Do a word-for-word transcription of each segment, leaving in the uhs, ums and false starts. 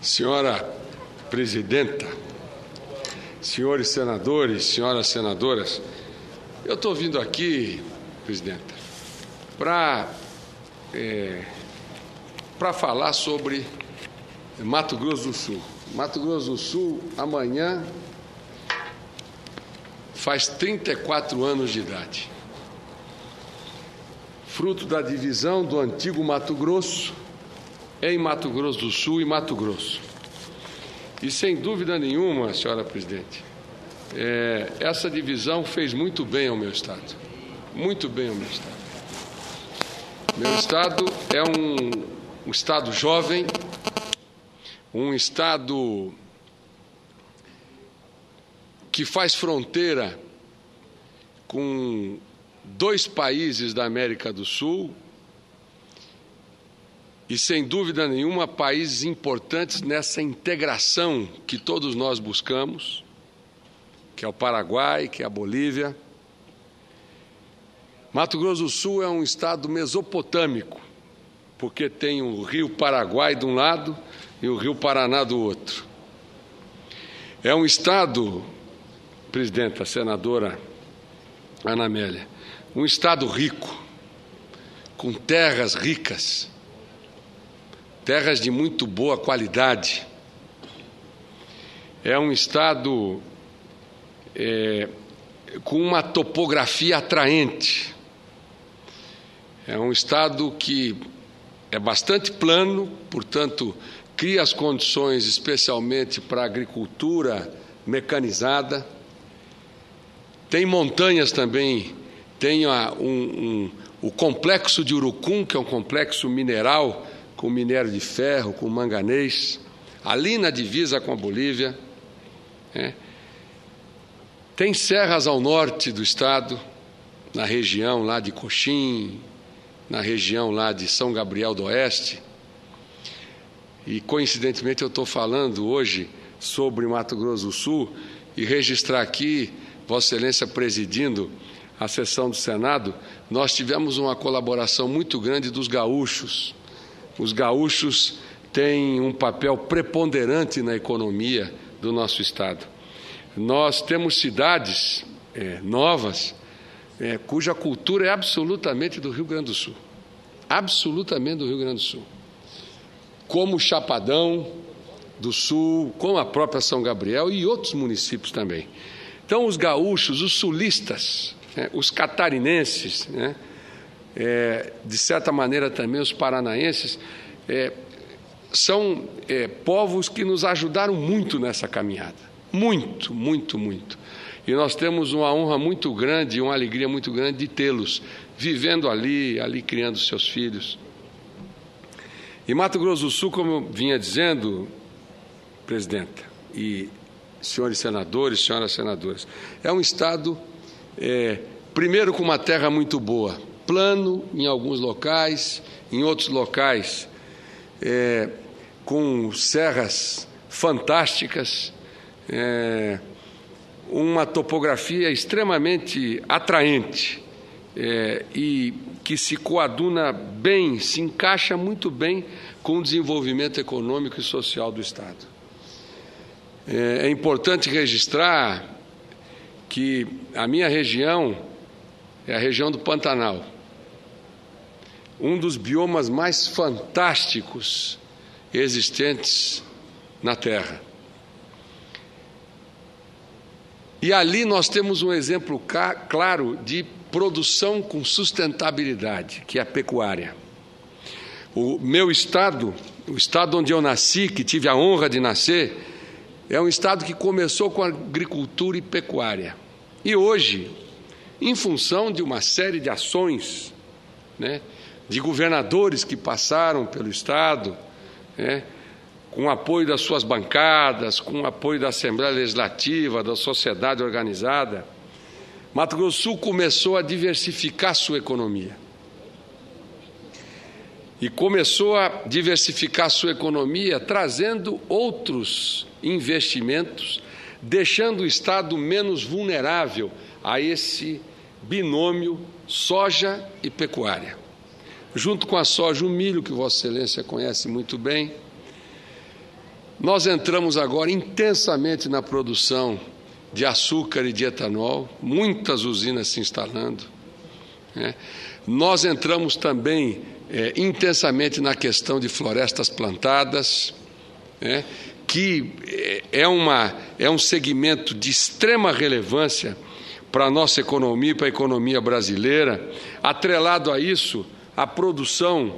Senhora presidenta, senhores senadores, senhoras senadoras, eu estou vindo aqui, presidenta, para é, para falar sobre Mato Grosso do Sul. Mato Grosso do Sul, amanhã, faz trinta e quatro anos de idade. Fruto da divisão do antigo Mato Grosso em Mato Grosso do Sul e Mato Grosso. E, sem dúvida nenhuma, senhora presidente, é, essa divisão fez muito bem ao meu Estado. Muito bem ao meu Estado. Meu Estado é um, um Estado jovem, um Estado que faz fronteira com dois países da América do Sul e, sem dúvida nenhuma, países importantes nessa integração que todos nós buscamos, que é o Paraguai, que é a Bolívia. Mato Grosso do Sul é um estado mesopotâmico, porque tem o rio Paraguai de um lado e o rio Paraná do outro. É um estado, presidenta, senadora Ana Amélia, um estado rico, com terras ricas, terras de muito boa qualidade. É um estado é, com uma topografia atraente. É um estado que é bastante plano, portanto, cria as condições especialmente para a agricultura mecanizada. Tem montanhas também, tem a, um, um, o complexo de Urucum, que é um complexo mineral, com minério de ferro, com manganês, ali na divisa com a Bolívia. É. Tem serras ao norte do estado, na região lá de Coxim, na região lá de São Gabriel do Oeste. E, coincidentemente, eu estou falando hoje sobre Mato Grosso do Sul e registrar aqui, Vossa Excelência presidindo a sessão do Senado, nós tivemos uma colaboração muito grande dos gaúchos. Os gaúchos têm um papel preponderante na economia do nosso estado. Nós temos cidades é, novas, é, cuja cultura é absolutamente do Rio Grande do Sul. Absolutamente do Rio Grande do Sul. Como Chapadão do Sul, como a própria São Gabriel e outros municípios também. Então, os gaúchos, os sulistas, né, os catarinenses, né, É, de certa maneira também os paranaenses, é, são é, povos que nos ajudaram muito nessa caminhada, muito, muito, muito. E nós temos uma honra muito grande, uma alegria muito grande de tê-los vivendo ali, ali criando seus filhos. E Mato Grosso do Sul, como eu vinha dizendo, presidenta, e senhores senadores, senhoras senadoras, é um estado, é, primeiro, com uma terra muito boa, plano em alguns locais, em outros locais é, com serras fantásticas, é, uma topografia extremamente atraente é, e que se coaduna bem, se encaixa muito bem com o desenvolvimento econômico e social do estado. É, é importante registrar que a minha região é a região do Pantanal, um dos biomas mais fantásticos existentes na Terra. E ali nós temos um exemplo claro de produção com sustentabilidade, que é a pecuária. O meu estado, o estado onde eu nasci, que tive a honra de nascer, é um estado que começou com agricultura e pecuária. E hoje, em função de uma série de ações, né, de governadores que passaram pelo estado, né, com o apoio das suas bancadas, com o apoio da Assembleia Legislativa, da sociedade organizada, Mato Grosso do Sul começou a diversificar sua economia. E começou a diversificar sua economia trazendo outros investimentos, deixando o estado menos vulnerável a esse binômio soja e pecuária. Junto com a soja, o milho, que Vossa Excelência conhece muito bem, Nós entramos agora intensamente na produção de açúcar e de etanol, muitas usinas se instalando, né? Nós entramos também é, intensamente na questão de florestas plantadas, né? Que é, uma, é um segmento de extrema relevância para a nossa economia e para a economia brasileira. Atrelado a isso, a produção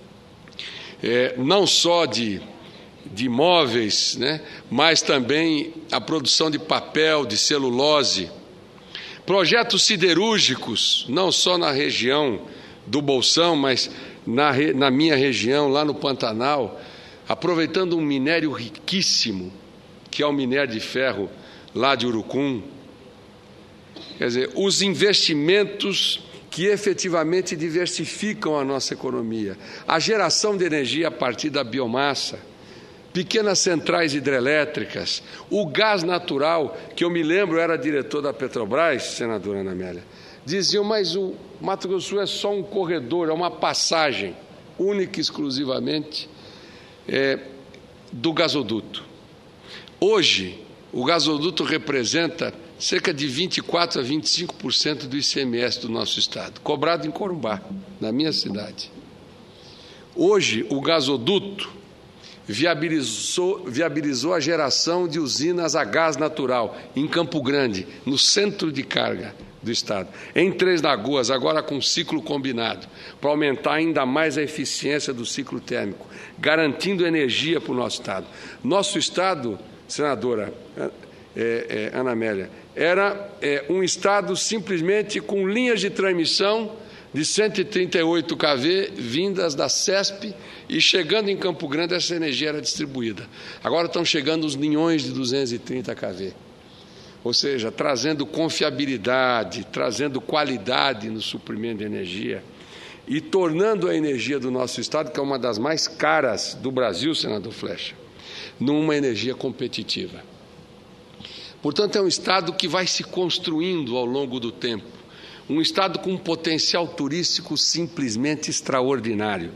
é, não só de, de imóveis, né, mas também a produção de papel, de celulose, projetos siderúrgicos, não só na região do Bolsão, mas na, na minha região, lá no Pantanal, aproveitando um minério riquíssimo, que é o minério de ferro lá de Urucum. Quer dizer, os investimentos que efetivamente diversificam a nossa economia, a geração de energia a partir da biomassa, pequenas centrais hidrelétricas, o gás natural, que eu me lembro, eu era diretor da Petrobras, senadora Ana Amélia, diziam, mas o Mato Grosso do Sul é só um corredor, é uma passagem, única e exclusivamente, é, do gasoduto. Hoje, o gasoduto representa cerca de vinte e quatro a vinte e cinco por cento do I C M S do nosso estado, cobrado em Corumbá, na minha cidade. Hoje, o gasoduto viabilizou, viabilizou a geração de usinas a gás natural em Campo Grande, no centro de carga do estado. Em Três Lagoas, agora com ciclo combinado, para aumentar ainda mais a eficiência do ciclo térmico, garantindo energia para o nosso estado. Nosso estado, senadora é, é, Ana Amélia, era é, um estado simplesmente com linhas de transmissão de cento e trinta e oito quilovolts vindas da CESP, e chegando em Campo Grande essa energia era distribuída. Agora estão chegando os linhões de duzentos e trinta quilovolts, ou seja, trazendo confiabilidade, trazendo qualidade no suprimento de energia e tornando a energia do nosso estado, que é uma das mais caras do Brasil, senador Flecha, numa energia competitiva. Portanto, é um estado que vai se construindo ao longo do tempo, um estado com um potencial turístico simplesmente extraordinário,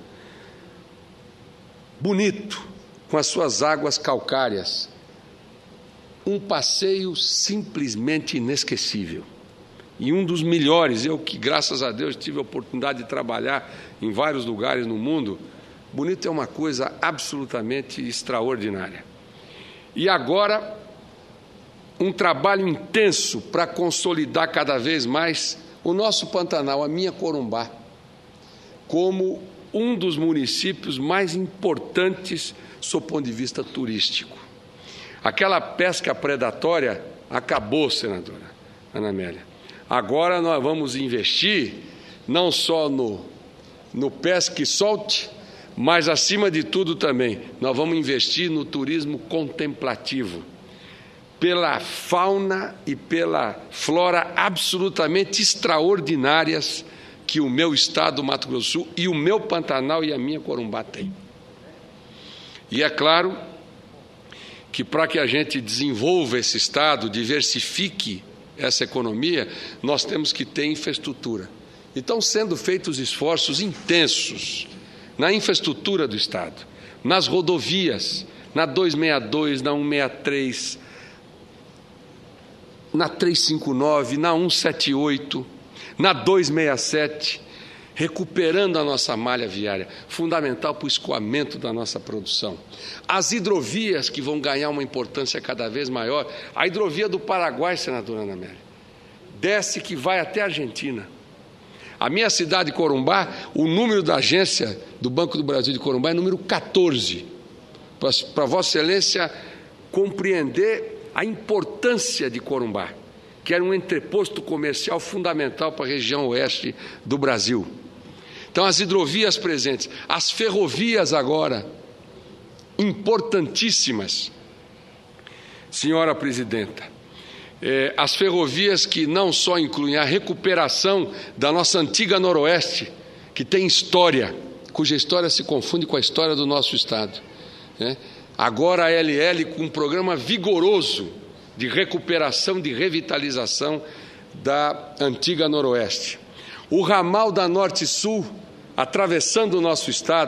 bonito, com as suas águas calcárias, um passeio simplesmente inesquecível, e um dos melhores. Eu que, graças a Deus, tive a oportunidade de trabalhar em vários lugares no mundo. Bonito é uma coisa absolutamente extraordinária. E agora, um trabalho intenso para consolidar cada vez mais o nosso Pantanal, a minha Corumbá, como um dos municípios mais importantes sob o ponto de vista turístico. Aquela pesca predatória acabou, senadora Ana Amélia. Agora nós vamos investir não só no, no pesca e solte, mas, acima de tudo também, nós vamos investir no turismo contemplativo, pela fauna e pela flora absolutamente extraordinárias que o meu estado, o Mato Grosso do Sul, e o meu Pantanal e a minha Corumbá têm. E é claro que, para que a gente desenvolva esse estado, diversifique essa economia, nós temos que ter infraestrutura. Então, sendo feitos esforços intensos na infraestrutura do estado, nas rodovias, na duzentos e sessenta e dois, na cento e sessenta e três, na trezentos e cinquenta e nove, na cento e setenta e oito, na duzentos e sessenta e sete, recuperando a nossa malha viária, fundamental para o escoamento da nossa produção. As hidrovias, que vão ganhar uma importância cada vez maior. A hidrovia do Paraguai, senadora Ana Amélia, desce que vai até a Argentina. A minha cidade, Corumbá, o número da agência do Banco do Brasil de Corumbá é número quatorze. Para Vossa Excelência compreender a importância de Corumbá, que era um entreposto comercial fundamental para a região oeste do Brasil. Então, as hidrovias presentes, as ferrovias agora, importantíssimas. Senhora Presidenta, eh, as ferrovias que não só incluem a recuperação da nossa antiga Noroeste, que tem história, cuja história se confunde com a história do nosso estado, né? Agora a L L com um programa vigoroso de recuperação, de revitalização da antiga Noroeste. O ramal da Norte-Sul, atravessando o nosso estado,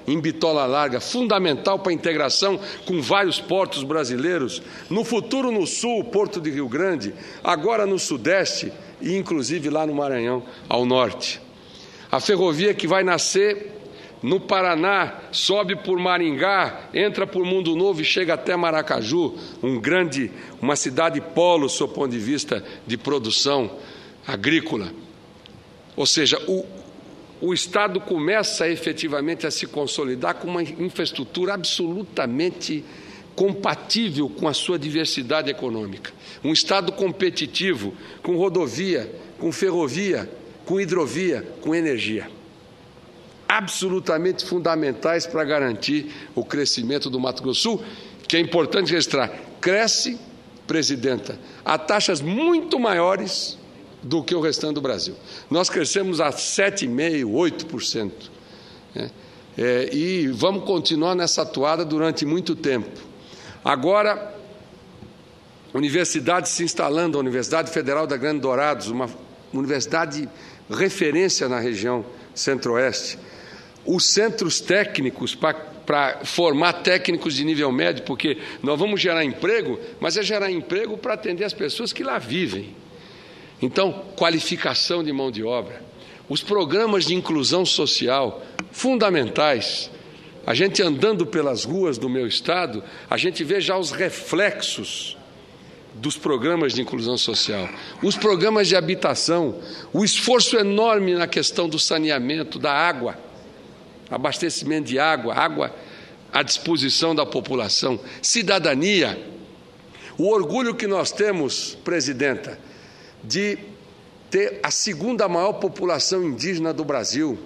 em Bitola Larga, fundamental para a integração com vários portos brasileiros, no futuro no sul, Porto de Rio Grande, agora no sudeste e inclusive lá no Maranhão, ao norte. A ferrovia que vai nascer no Paraná, sobe por Maringá, entra por Mundo Novo e chega até Maracaju, um grande, uma cidade polo, sob o ponto de vista de produção agrícola. Ou seja, o, o Estado começa efetivamente a se consolidar com uma infraestrutura absolutamente compatível com a sua diversidade econômica. Um Estado competitivo, com rodovia, com ferrovia, com hidrovia, com energia. Absolutamente fundamentais para garantir o crescimento do Mato Grosso do Sul, que é importante registrar, cresce, presidenta, a taxas muito maiores do que o restante do Brasil. Nós crescemos a sete vírgula cinco por cento, oito por cento. Né? É, e vamos continuar nessa toada durante muito tempo. Agora, universidades se instalando, a Universidade Federal da Grande Dourados, uma universidade referência na região centro-oeste, os centros técnicos para formar técnicos de nível médio, porque nós vamos gerar emprego, mas é gerar emprego para atender as pessoas que lá vivem. Então, qualificação de mão de obra, os programas de inclusão social, fundamentais. A gente andando pelas ruas do meu estado, a gente vê já os reflexos dos programas de inclusão social, os programas de habitação, o esforço enorme na questão do saneamento, da água, abastecimento de água, água à disposição da população, cidadania, o orgulho que nós temos, presidenta, de ter a segunda maior população indígena do Brasil,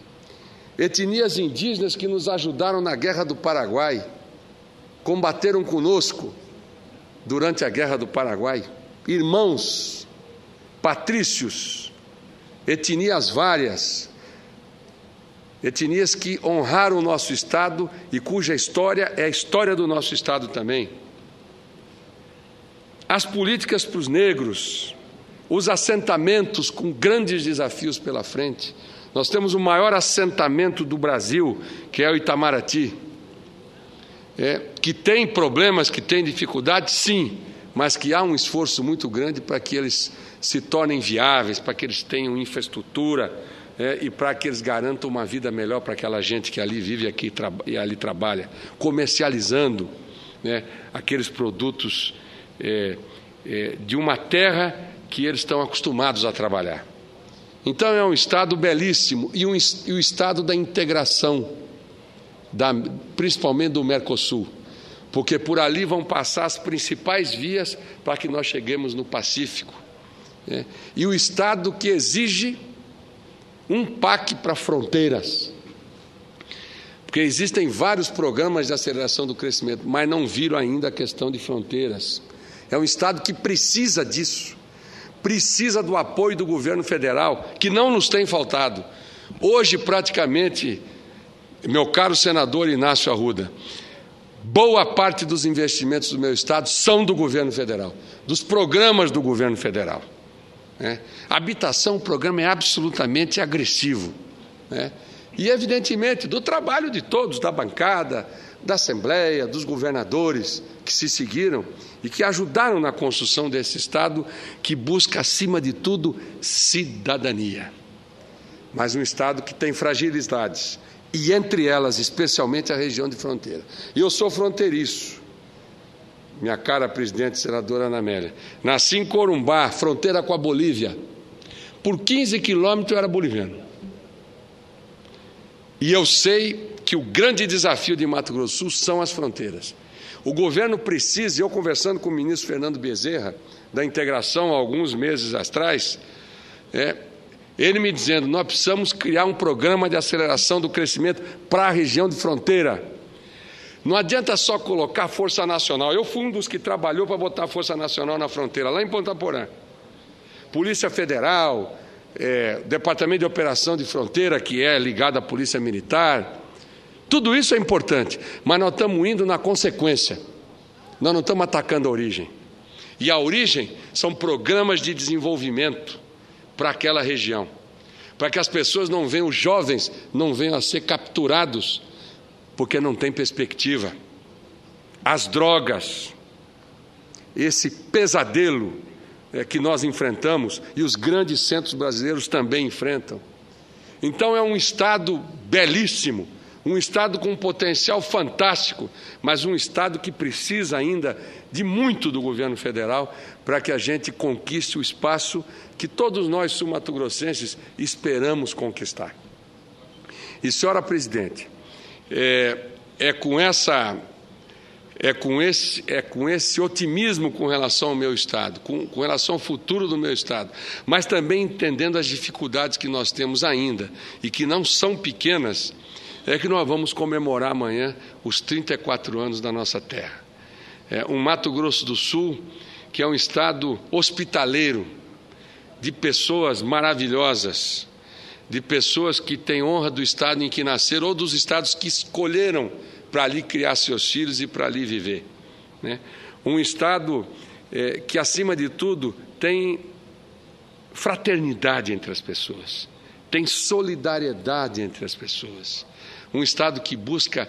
etnias indígenas que nos ajudaram na Guerra do Paraguai, combateram conosco durante a Guerra do Paraguai, irmãos, patrícios, etnias várias, etnias que honraram o nosso Estado e cuja história é a história do nosso Estado também. As políticas para os negros, os assentamentos com grandes desafios pela frente. Nós temos o maior assentamento do Brasil, que é o Itamaraty, é, que tem problemas, que tem dificuldades, sim, mas que há um esforço muito grande para que eles se tornem viáveis, para que eles tenham infraestrutura, é, e para que eles garantam uma vida melhor para aquela gente que ali vive aqui, e ali trabalha, comercializando, né, aqueles produtos é, é, de uma terra que eles estão acostumados a trabalhar. Então é um Estado belíssimo e, um, e o Estado da integração, da, principalmente do Mercosul, porque por ali vão passar as principais vias para que nós cheguemos no Pacífico. Né? E o Estado que exige um P A C para fronteiras, porque existem vários programas de aceleração do crescimento, mas não viram ainda a questão de fronteiras. É um Estado que precisa disso, precisa do apoio do governo federal, que não nos tem faltado. Hoje, praticamente, meu caro senador Inácio Arruda, boa parte dos investimentos do meu estado são do governo federal, dos programas do governo federal. Né? A habitação, o programa é absolutamente agressivo. Né? E, evidentemente, do trabalho de todos, da bancada, da Assembleia, dos governadores que se seguiram e que ajudaram na construção desse Estado que busca, acima de tudo, cidadania. Mas um Estado que tem fragilidades, e entre elas, especialmente a região de fronteira. E eu sou fronteiriço, minha cara presidente senadora Ana Amélia. Nasci em Corumbá, fronteira com a Bolívia. Por quinze quilômetros eu era boliviano. E eu sei que o grande desafio de Mato Grosso do Sul são as fronteiras. O governo precisa, eu conversando com o ministro Fernando Bezerra, da integração há alguns meses atrás, é, ele me dizendo, nós precisamos criar um programa de aceleração do crescimento para a região de fronteira. Não adianta só colocar Força Nacional. Eu fui um dos que trabalhou para botar a Força Nacional na fronteira, lá em Ponta Porã. Polícia Federal, é, Departamento de Operação de Fronteira, que é ligado à Polícia Militar. Tudo isso é importante, mas nós estamos indo na consequência. Nós não estamos atacando a origem. E a origem são programas de desenvolvimento para aquela região, para que as pessoas não venham, os jovens não venham a ser capturados porque não tem perspectiva. As drogas, esse pesadelo é, que nós enfrentamos e os grandes centros brasileiros também enfrentam. Então é um Estado belíssimo, um Estado com um potencial fantástico, mas um Estado que precisa ainda de muito do governo federal para que a gente conquiste o espaço que todos nós sul-mato-grossenses esperamos conquistar. E, senhora presidente, é, é com essa... É com, esse, é com esse otimismo com relação ao meu Estado, com, com relação ao futuro do meu Estado, mas também entendendo as dificuldades que nós temos ainda e que não são pequenas, é que nós vamos comemorar amanhã os trinta e quatro anos da nossa terra. É um Mato Grosso do Sul que é um Estado hospitaleiro, de pessoas maravilhosas, de pessoas que têm honra do Estado em que nasceram ou dos estados que escolheram para ali criar seus filhos e para ali viver, né? Um Estado é, que, acima de tudo, tem fraternidade entre as pessoas, tem solidariedade entre as pessoas. Um Estado que busca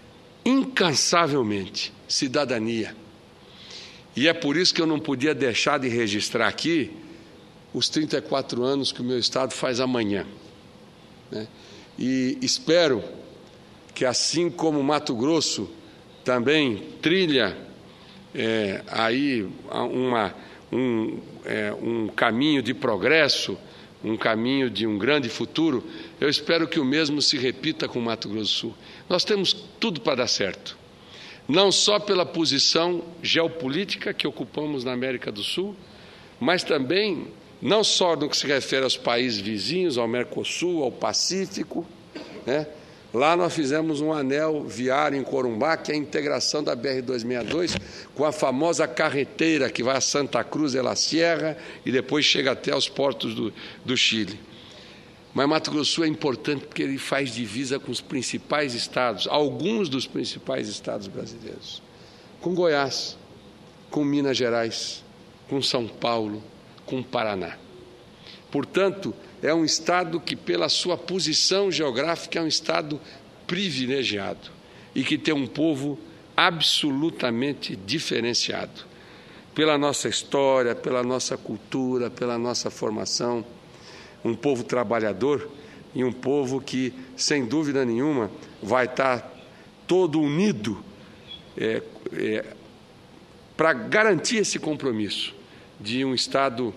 incansavelmente cidadania. E é por isso que eu não podia deixar de registrar aqui os trinta e quatro anos que o meu Estado faz amanhã, né? E espero que, assim como Mato Grosso também trilha é, aí uma, um, é, um caminho de progresso, um caminho de um grande futuro, eu espero que o mesmo se repita com Mato Grosso do Sul. Nós temos tudo para dar certo, não só pela posição geopolítica que ocupamos na América do Sul, mas também, não só no que se refere aos países vizinhos, ao Mercosul, ao Pacífico, né? Lá nós fizemos um anel viário em Corumbá, que é a integração da B R duzentos e sessenta e dois com a famosa carreteira que vai a Santa Cruz de la Sierra e depois chega até os portos do, do Chile. Mas Mato Grosso do Sul é importante porque ele faz divisa com os principais estados, alguns dos principais estados brasileiros, com Goiás, com Minas Gerais, com São Paulo, com Paraná. Portanto, é um Estado que, pela sua posição geográfica, é um Estado privilegiado e que tem um povo absolutamente diferenciado. Pela nossa história, pela nossa cultura, pela nossa formação, um povo trabalhador e um povo que, sem dúvida nenhuma, vai estar todo unido é, é, para garantir esse compromisso de um Estado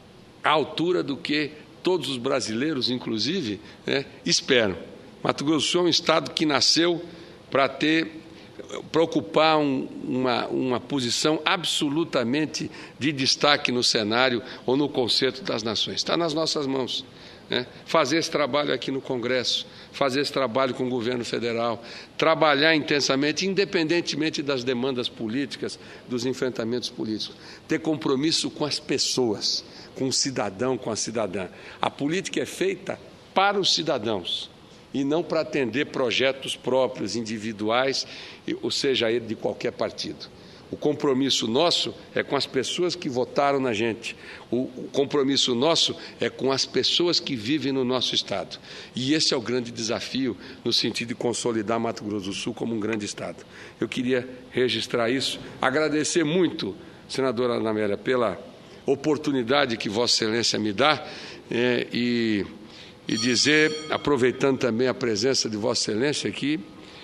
à altura do que todos os brasileiros, inclusive, né, esperam. Mato Grosso do Sul é um Estado que nasceu para ter, para ocupar um, uma, uma posição absolutamente de destaque no cenário ou no concerto das nações. Está nas nossas mãos, né? Fazer esse trabalho aqui no Congresso, fazer esse trabalho com o governo federal, trabalhar intensamente, independentemente das demandas políticas, dos enfrentamentos políticos, ter compromisso com as pessoas, com o cidadão, com a cidadã. A política é feita para os cidadãos e não para atender projetos próprios, individuais, ou seja, ele de qualquer partido. O compromisso nosso é com as pessoas que votaram na gente. O compromisso nosso é com as pessoas que vivem no nosso Estado. E esse é o grande desafio no sentido de consolidar Mato Grosso do Sul como um grande Estado. Eu queria registrar isso, agradecer muito, senadora Ana Amélia, pela oportunidade que Vossa Excelência me dá é, e, e dizer, aproveitando também a presença de Vossa Excelência aqui,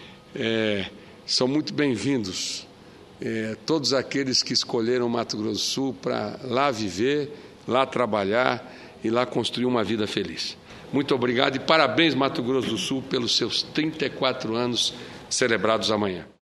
é, são muito bem-vindos é, todos aqueles que escolheram Mato Grosso do Sul para lá viver, lá trabalhar e lá construir uma vida feliz. Muito obrigado e parabéns, Mato Grosso do Sul, pelos seus trinta e quatro anos celebrados amanhã.